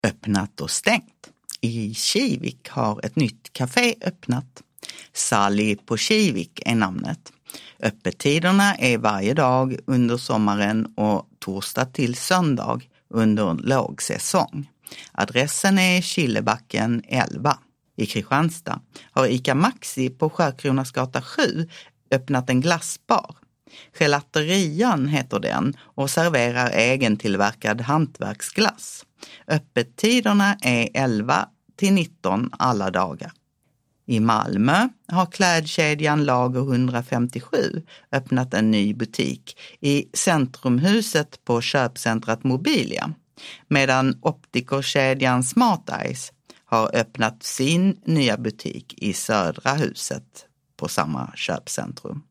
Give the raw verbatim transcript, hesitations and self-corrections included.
öppnat och stängt. I Kivik har ett nytt café öppnat. Sally på Kivik är namnet. Öppettiderna är varje dag under sommaren och torsdag till söndag under lågsäsong. Adressen är Killebacken elva. I Kristianstad har Ica Maxi på Skärkronasgatan sju öppnat en glassbar. Gelaterian heter den och serverar egentillverkad hantverksglass. Öppettiderna är elva till nitton alla dagar. I Malmö har klädkedjan Lager hundrafemtiosju öppnat en ny butik i Centrumhuset på köpcentrat Mobilia, medan optikerkedjan Smart Eyes har öppnat sin nya butik i Södra huset på samma köpcentrum.